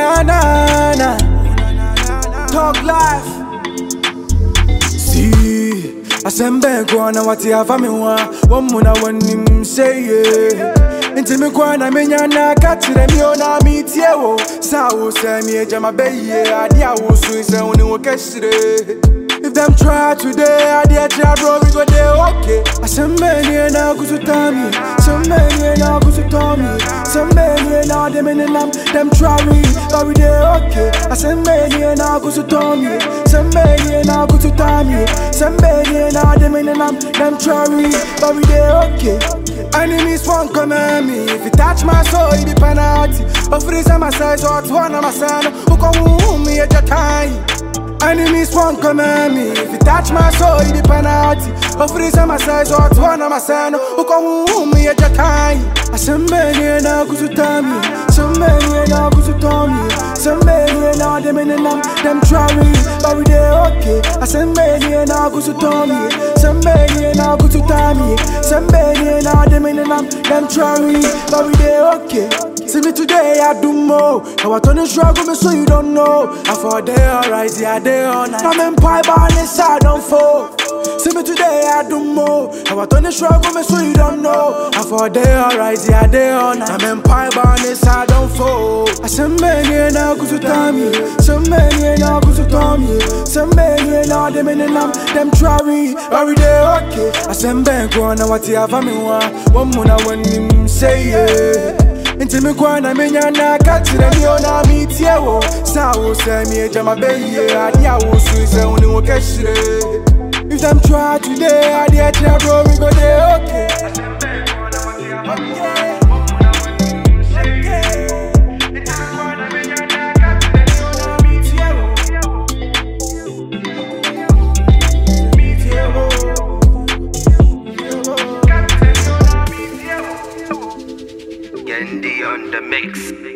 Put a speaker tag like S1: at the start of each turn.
S1: na na na. Talk life. See, I send back one what you have me one mona when him say yeah. Into me kwana menya na catch them yo na meet you. Sao say me jama be yeah. Adia wo so say oni wo keshire. If them try today, I dare try bro, we go there okay. I some many now go to Tommy, some many now go to Tommy, some many now them in them try me, but we there okay. I some many now go to Tommy, some many now go to Tommy, some many now them in them try me, but we there okay. Enemies won't come at me. If you touch my soul, it be penalty. But for this my size, so it's one of my son who come me at your time. Enemies won't come at me. If you touch my soul, it be penalty. But for this my size, so it's one of my son who come me at your time. I some many now go to Tommy, some many now go to Tommy, some many now them in them try me, but we there okay. I some many now go to Tommy, some many now go to Tommy, some many now them in them try me, but we there okay. See me today, I do more. How I turn the struggle, me so you don't know. I for day alright, yeah, day all night. I'm in pipe on this side, don't fall. See me today, I do more. How I turn the struggle, me so you don't know. I for day alright, yeah, day all night. I'm in pipe on this side, don't fall. I some many now go to Tommy, some many now go to Tommy, some many now them in them try me, but we there okay. I some bank one, what you have me one more when him say yeah. Into me kwana menya na catch them yo na meet you. Sao say me jama be yeah. Adia wo so say oni wo keshire. If them try today, I dare try bro, we go there okay.
S2: Yendi on the mix.